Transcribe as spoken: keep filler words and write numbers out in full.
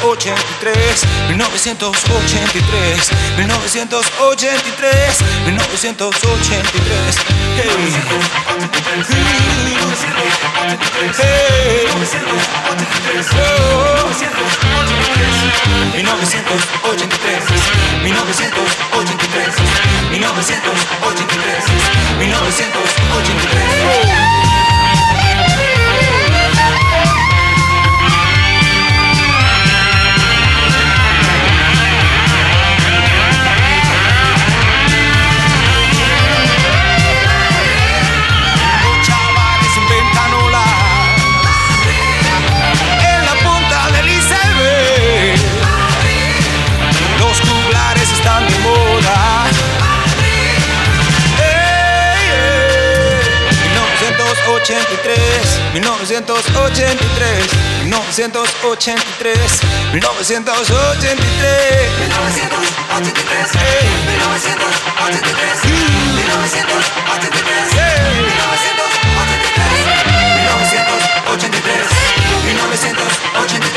ochenta y tres, mil novecientos ochenta y tres, mil novecientos ochenta y tres, mil novecientos ochenta y tres. Hey. Hey. Oh. mil novecientos ochenta y tres, mil novecientos ochenta y tres, mil novecientos ochenta y tres, mil novecientos ochenta y tres. Oh. ochenta y tres, mil novecientos ochenta y tres, mil novecientos ochenta y tres, mil novecientos ochenta y tres, mil novecientos ochenta y tres, mil novecientos ochenta y tres, mil novecientos ochenta y tres, mil novecientos ochenta y tres, mil novecientos ochenta y tres, mil novecientos ochenta y tres.